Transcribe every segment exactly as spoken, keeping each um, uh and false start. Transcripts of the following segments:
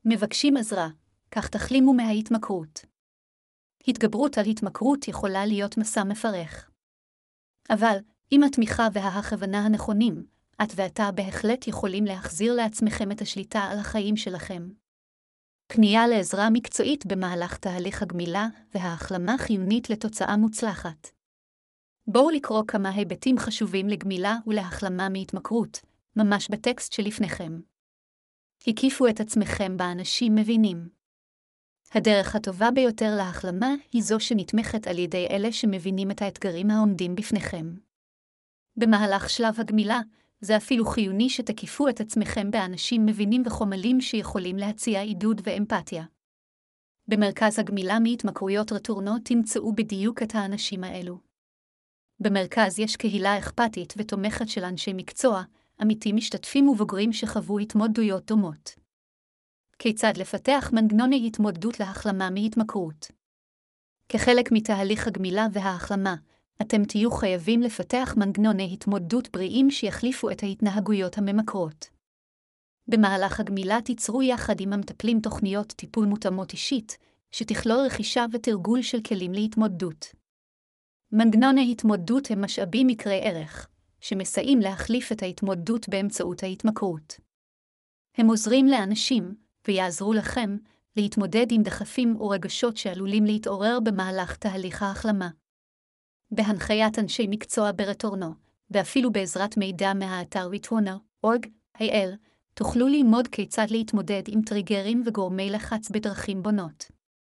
מבקשים עזרה, כך תחלימו מההתמכרות. התגברות על התמכרות יכולה להיות מסע מפרך. אבל, עם התמיכה וההכוונה הנכונים, את ואתה בהחלט יכולים להחזיר לעצמכם את השליטה על החיים שלכם. פנייה לעזרה מקצועית במהלך תהליך הגמילה וההחלמה חיונית לתוצאה מוצלחת. בואו לקרוא כמה היבטים חשובים לגמילה ולהחלמה מהתמכרות, ממש בטקסט שלפניכם. הקיפו את עצמכם באנשים מבינים. הדרך הטובה ביותר להחלמה היא זו שנתמכת על ידי אלה שמבינים את האתגרים העומדים בפניכם. במהלך שלב הגמילה, זה אפילו חיוני שתקיפו את עצמכם באנשים מבינים וחומלים שיכולים להציע עידוד ואמפתיה. במרכז הגמילה מהתמכרויות רטורנו תמצאו בדיוק את האנשים האלו. במרכז יש קהילה אכפתית ותומכת של אנשי מקצוע, עמיתים משתתפים ובוגרים שחוו התמודדויות דומות. כיצד לפתח מנגנוני התמודדות להחלמה מהתמכרות? כחלק מתהליך הגמילה וההחלמה, אתם תהיו חייבים לפתח מנגנוני התמודדות בריאים שיחליפו את ההתנהגויות הממכרות. במהלך הגמילה תיצרו יחד עם המטפלים תוכניות טיפול מותאמות אישית, שתכלול רכישה ותרגול של כלים להתמודדות. מנגנוני התמודדות הם משאבים יקרי ערך, שמסייעים להחליף את ההתמודדות באמצעות ההתמכרות. הם עוזרים לאנשים, ויעזרו לכם, להתמודד עם דחפים או רגשות שעלולים להתעורר במהלך תהליך ההחלמה. בהנחיית אנשי מקצוע ברטורנו, ואפילו בעזרת מידע מהאתר רטורנו דוט אורג איי אל, תוכלו ללמוד כיצד להתמודד עם טריגרים וגורמי לחץ בדרכים בונות.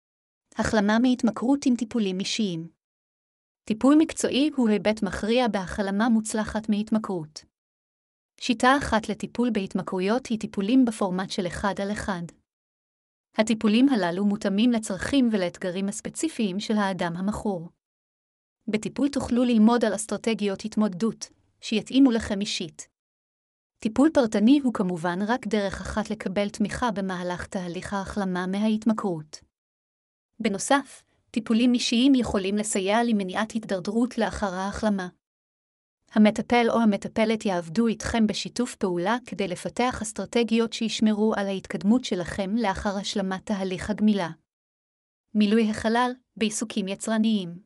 החלמה מהתמכרות עם טיפולים אישיים. טיפול מקצועי הוא היבט מכריע בהחלמה מוצלחת מהתמכרות. שיטה אחת לטיפול בהתמכרויות היא טיפולים בפורמט של אחד על אחד. הטיפולים הללו מותאמים לצרכים ולאתגרים הספציפיים של האדם המכור. בטיפול תוכלו ללמוד על אסטרטגיות התמודדות, שיתאימו לכם אישית. טיפול פרטני הוא כמובן רק דרך אחת לקבל תמיכה במהלך תהליך ההחלמה מההתמכרות. בנוסף, טיפולים אישיים יכולים לסייע למניעת התדרדרות לאחר ההחלמה. המטפל או המטפלת יעבדו איתכם בשיתוף פעולה כדי לפתח אסטרטגיות שישמרו על ההתקדמות שלכם לאחר השלמת תהליך הגמילה. מילוי החלל בעיסוקים יצרניים.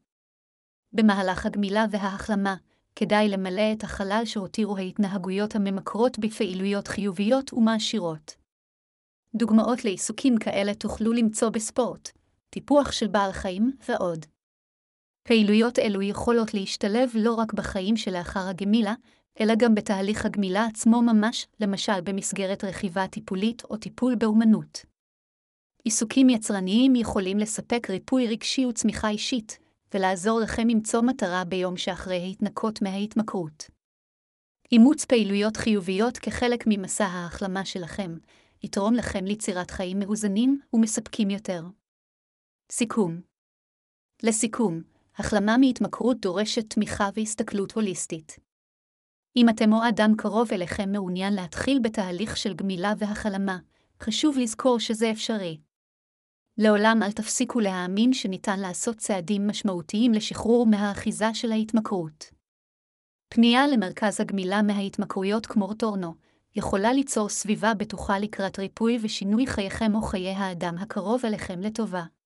במהלך הגמילה וההחלמה, כדאי למלא את החלל שהותירו ההתנהגויות הממכרות בפעילויות חיוביות ומעשירות. דוגמאות לעיסוקים כאלה תוכלו למצוא בספורט, טיפוח של בעל חיים ועוד. פעילויות אלו יכולות להשתלב לא רק בחיים שלאחר הגמילה, אלא גם בתהליך הגמילה עצמו ממש, למשל במסגרת רכיבה טיפולית או טיפול באומנות. עיסוקים יצרניים יכולים לספק ריפוי רגשי וצמיחה אישית, ולעזור לכם למצוא מטרה ביום שאחרי ההתנקות מההתמכרות. אימוץ פעילויות חיוביות כחלק ממסע ההחלמה שלכם, יתרום לכם ליצירת חיים מאוזנים ומספקים יותר. סיכום. לסיכום, החלמה מהתמכרות דורשת תמיכה והסתכלות הוליסטית. אם אתם או אדם קרוב אליכם מעוניין להתחיל בתהליך של גמילה והחלמה, חשוב לזכור שזה אפשרי. לעולם אל תפסיקו להאמין שניתן לעשות צעדים משמעותיים לשחרור מהאחיזה של ההתמכרות. פנייה למרכז הגמילה מההתמכרויות כמו רטורנו, יכולה ליצור סביבה בטוחה לקראת ריפוי ושינוי חייכם או חיי האדם הקרוב אליכם לטובה.